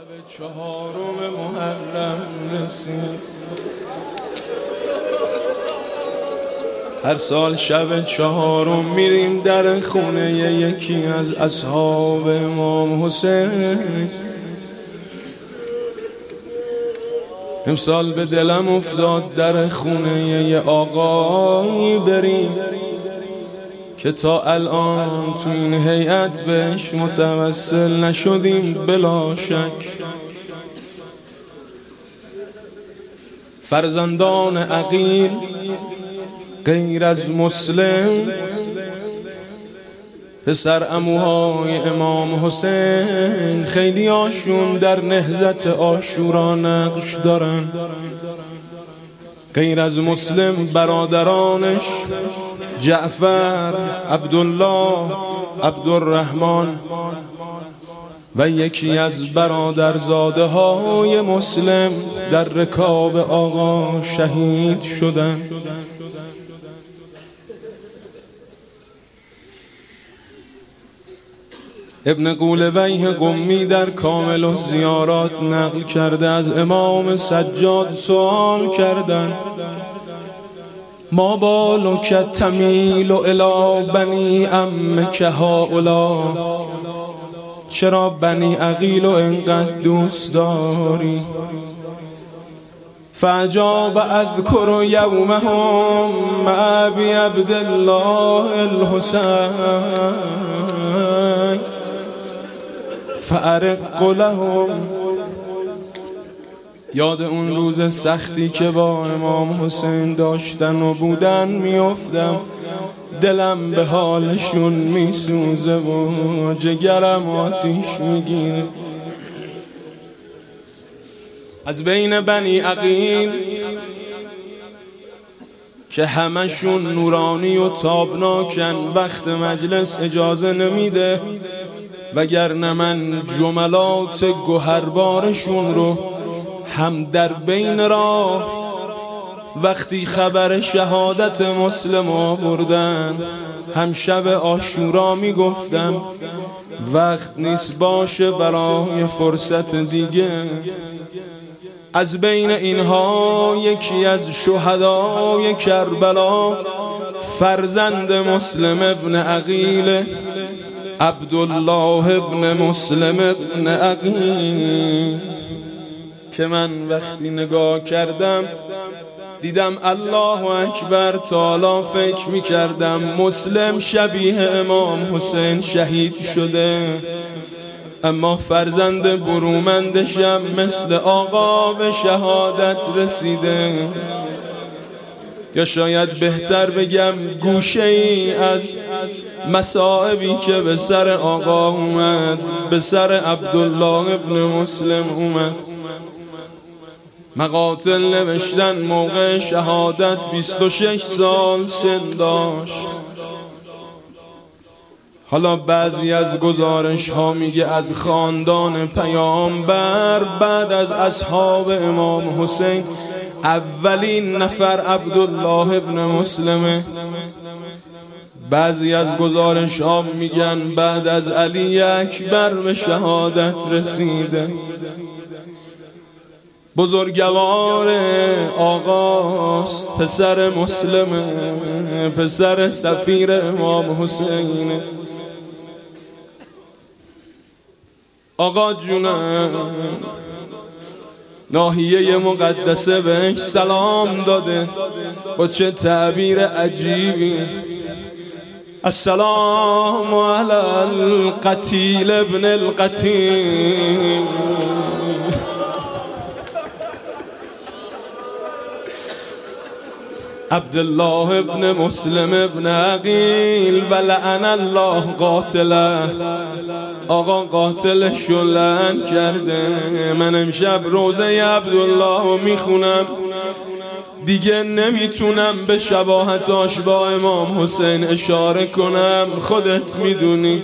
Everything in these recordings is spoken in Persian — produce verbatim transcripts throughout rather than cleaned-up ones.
شب چهارم محرم رسید. هر سال شب چهارم میریم در خونه یکی از اصحاب امام حسین. امسال به دلم افتاد در خونه یه آقایی بریم که تا الان تو این هیئت بهش متوسل نشدیم. بلا شک فرزندان عقیل غیر از مسلم، پسر عموهای امام حسین، خیلی هاشون در نهضت عاشورا نقش دارن. غیر از مسلم برادرانش جعفر، عبدالله، عبدالرحمن و یکی از برادرزاده های مسلم در رکاب آقا شهید شدن. ابن قولویه قمی در کامل الزیارات نقل کرده از امام سجاد سوال کردن: ما بالک تمیل الی بنی عمک هؤلاء، چرا بنی عقیل اینقدر دوست داری؟ فاجاب اذکر یومهم مع ابی عبدالله الحسین فارق لهم. یاد اون روز سختی که با امام حسین داشتن و بودن میافتم، دلم به حالشون میسوزه و جگرم آتیش میگیره. از بین بنی عقیل که همشون نورانی و تابناکن، وقت مجلس اجازه نمیده، وگرنه من جملات گوهربارشون رو هم در بین راه وقتی خبر شهادت مسلم آوردن، هم شب عاشورا میگفتم وقت نیست باشه برای فرصت دیگه. از بین اینها یکی از شهدای کربلا، فرزند مسلم ابن عقیل، عبدالله ابن مسلم ابن عقیل، که من وقتی نگاه کردم دیدم الله اکبر، تا حالا فکر میکردم مسلم شبیه امام حسین شهید شده، اما فرزند برومندشم مثل آقا به شهادت رسیده. یا شاید بهتر بگم گوشه ای از مصائبی که به سر آقا اومد، به سر عبدالله ابن مسلم اومد. مقاتل نوشتن موقع شهادت بیست و شش سال سن داشت. حالا بعضی از گزارش ها میگه از خاندان پیامبر بعد از اصحاب امام حسین اولین نفر عبدالله ابن مسلمه. بعضی از گزارش ها میگن بعد از علی اکبر به شهادت رسیده. بزرگوار آقاست، پسر مسلمه، پسر سفیر امام حسین. آقا جونم ناحیه مقدسه بهش سلام داده با چه تعبیر عجیبی: السلام علی القتیل ابن القتیل. عبدالله ابن مسلم ابن عقیل و لعن الله قاتله. آقا قاتلشو لعن کرده. من امشب روزه عبدالله میخونم، دیگه نمیتونم به شباهتاش با امام حسین اشاره کنم، خودت میدونی.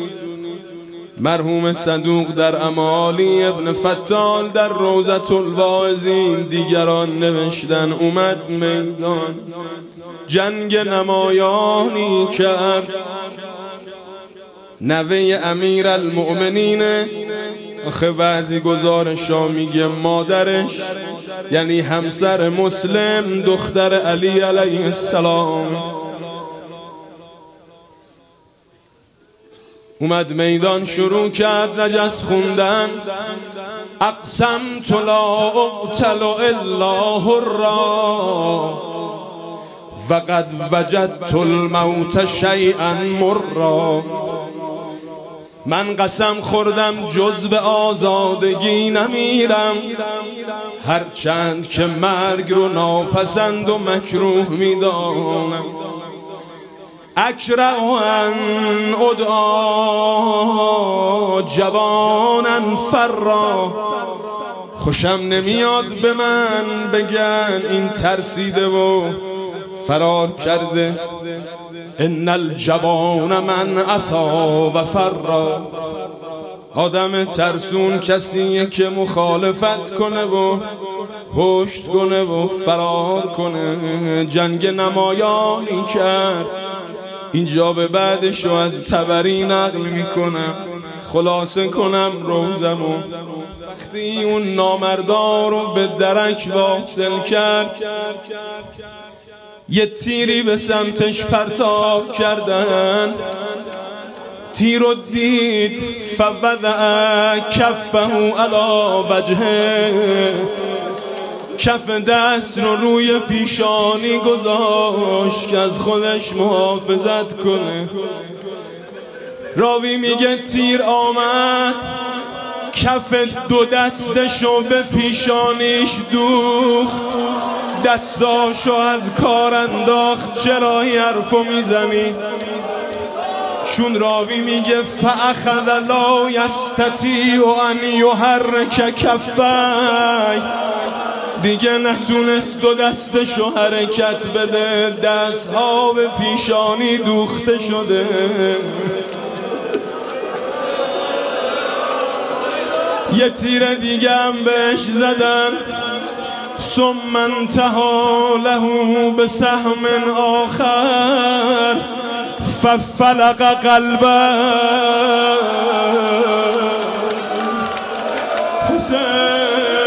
مرحوم صدوق در امالی ابن فتال در روضة الواعظین دیگران نوشتن اومد میدان، جنگ نمایانی کرد، نوه امیر المؤمنین آخه بعضی گزارشا میگه مادرش یعنی همسر مسلم دختر علی علیه السلام اومد میدان شروع کرد رجز خوندن. اقسمت لا اقتل الا حرا وقد وجدت الموت شیئا مرا. من قسم خوردم جز به آزادگی نمیرم، هرچند که مرگ رو ناپسند و مکروه میدانم. اکره ان ادعا جوانا فرا، خوشم نمیاد به من بگن این ترسیده و فرار کرده. ان الجوان من عصا و فرا، آدم ترسون کسیه که مخالفت کنه و پشت کنه و فرار کنه. جنگ نمایانی کرد، اینجا به بعدشو از طبری نقل میکنم. خلاصه کنم روزمو، وقتی اون نامردار رو به درک واصل کرد، یه تیری به سمتش پرتاب کردن. تیر رو دید فوضع کفه علی وجهه، کف دست رو روی پیشانی گذاشت که از خودش محافظت کنه. راوی میگه تیر آمد کف دو دستشو به پیشانیش دوخت، دستاشو از کار انداخت. چرا این حرفو میزنی؟ چون راوی میگه فاخذ لا یستطیع ان یحرک کفی، دیگه نتونست دو دستشو حرکت بده، دستها به پیشانی دوخته شده. یه تیر دیگه هم بهش زدن. ثم انتهى له بسهم آخر ففلق قلبه. حسین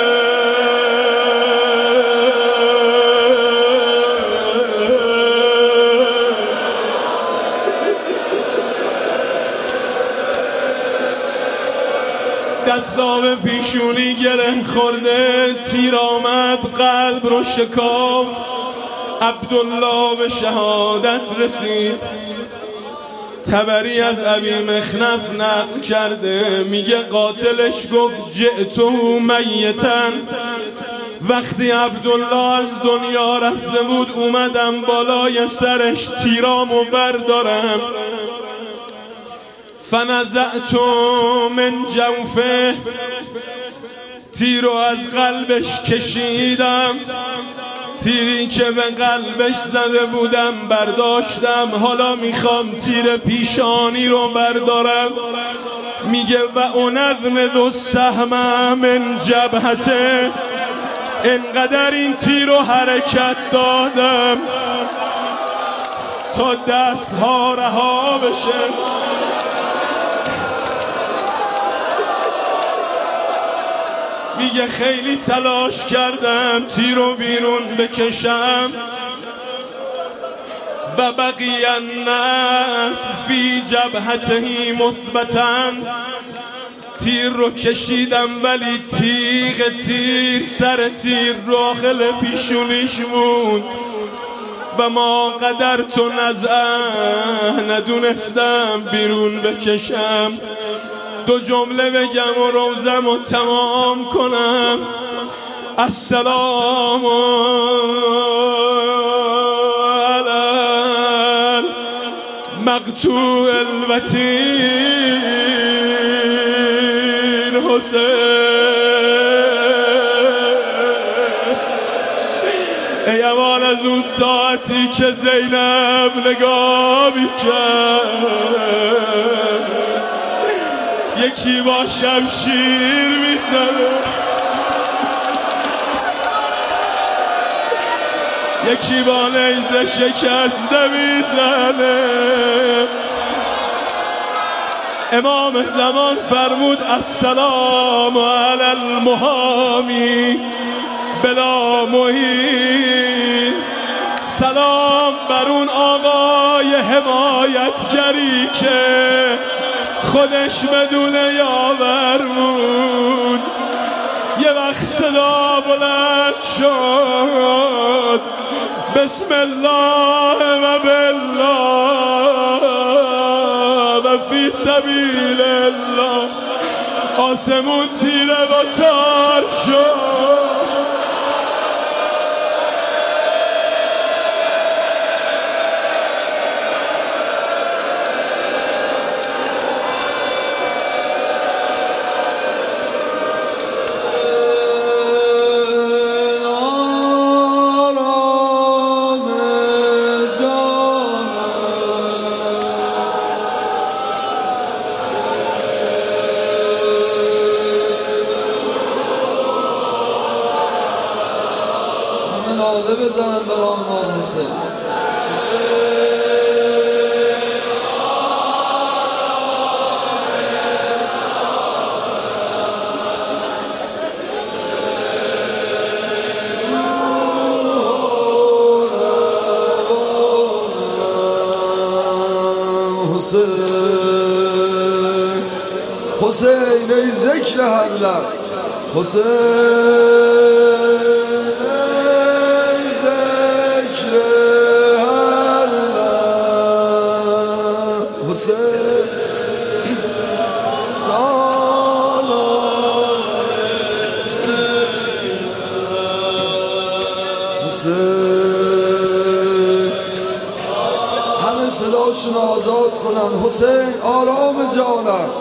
دستا به پیشونی گره خورده، تیر آمد قلب رو شکاف. عبدالله به شهادت رسید. طبری از ابی مخنف نقل کرده، میگه قاتلش گفت جئتو میتن. وقتی عبدالله از دنیا رفته بود اومدم بالای سرش تیرامو بردارم. فنزعت من جوفه، تیرو از قلبش کشیدم. تیری که به قلبش زده بودم برداشتم، حالا میخوام تیر پیشانی رو بردارم. میگه و انظمد السهم من جبهته، انقدر این تیر رو حرکت دادم تا دست ها رها بشه. میگه خیلی تلاش کردم تیر رو بیرون بکشم. و بقی الناس فی جبهته مثبتا، تیر رو کشیدم ولی تیغ تیر سر تیر داخل پیشونیش بود. و ما قدر تو نزعه، ندونستم بیرون بکشم. دو جمله بگم و روزم و تمام کنم. السلام علی مقتوع الوتین حسین. ای امان از اون ساعتی که زینب نگاه میکرد، یکی با شمشیر میزنه، یکی با نیزه شکسته میزنه. امام زمان فرمود السلام علی المحامی بلا معین. سلام بر اون آقای حمایتگری که خودش بدون یاورمون. یه وقت صدا بلند شد بسم الله و بالله و فی سبیل الله. آسمون تیره و تار شد. ناله بزنن برای امام حسین. حسین حسین ای ذکر هر لب حسین همه صداشون آزاد کنن. حسین آرام جانم.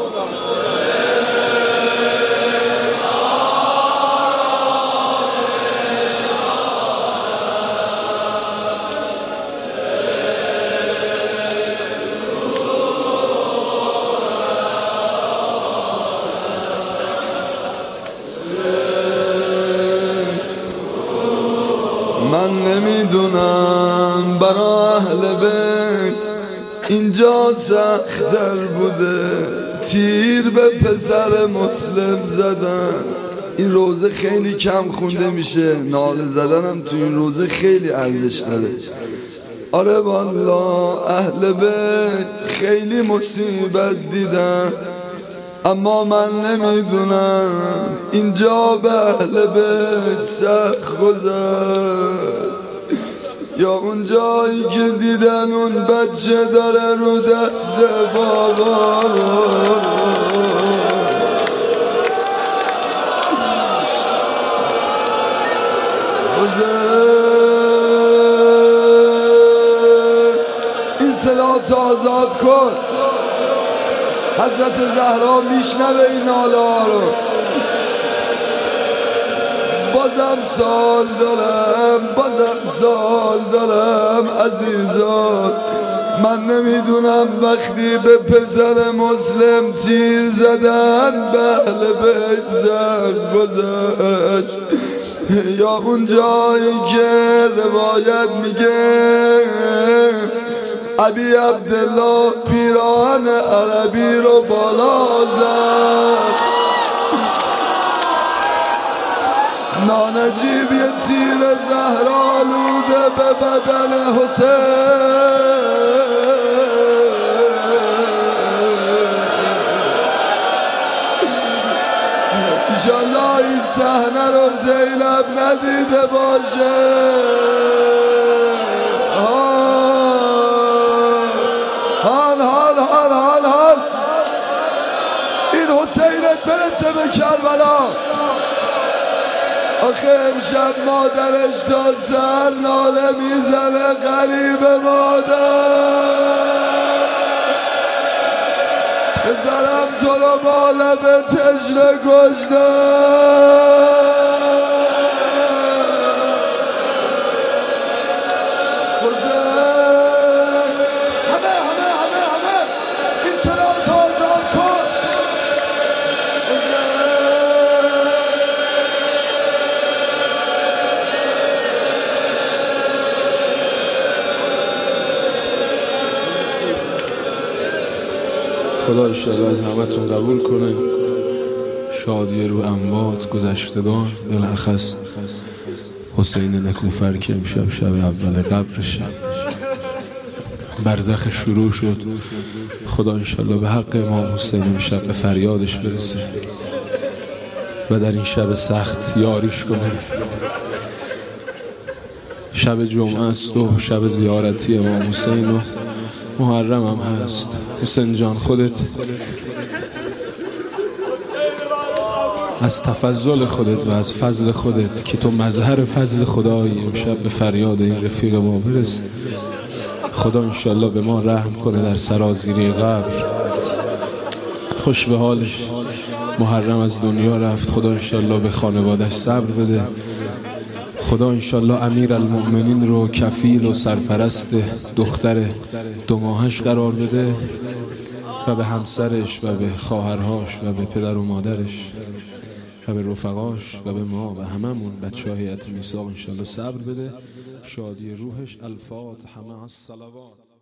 من نمیدونم برا اهل بیت اینجا سخت‌تر بوده تیر به پسر مسلم زدن. این روزه خیلی کم خونده میشه، ناله زدنم تو این روزه خیلی ارزش داره. آره والا اهل بیت خیلی مصیبت دیدن، اما من نمیدونم اینجا به اهل بیت سخت گذشت یا اون جایی که دیدن اون بچه داره رو دست بابا. این صدا تو آزاد کن. حضرت زهرا میشنوه این ناله ها رو. بازم سال دارم بازم سال دارم عزیزان. من نمیدونم وقتی به پسر مسلم تیر زدن به اهل بیت زخم گذشت یا اون جایی که روایت میگه ابی عبدالله پیراهن عربی رو بالا زد. نانجیب یه تیر زهرآلوده به بدن حسین. ایشالله این صحنه رو زینب ندیده باشه. حال حال حال حال حال این حسینت برسه به کربلا. آخه امشب مادرش تا سر ناله میزنه غریب مادر. پسرم تو رو باله به تجره کشته. حسین همه همه همه همه این صدا تو آزاد کن. خدا خدا انشاءالله از همتون قبول کنه. شادی رو اموات گذشتگان، بالاخص حسین نکوفر که امشب شب اول قبرشه، برزخ شروع شد. خدا انشاءالله به حق امام حسین امشب به فریادش برسه و در این شب سخت یاریش کنه. شب جمعه است و شب زیارتی امام حسین و محرم هم هست. حسین جان خودت از تفضل خودت و از فضل خودت که تو مظهر فضل خدایی امشب به فریاد این رفیق ما برس. خدا انشالله به ما رحم کنه در سرازیری قبر. خوش به حالش. محرم از دنیا رفت، خدا انشالله به خانوادش صبر بده. خدا انشالله امیر المؤمنین رو کفیل و سرپرست دختر دو ماهش قرار بده و به همسرش و به خواهرهاش و به پدر و مادرش و به رفقاش و به ما و هممون بچه های یتیم میثاق انشالله صبر بده. شادی روحش. الفاتحه مع الصلوات.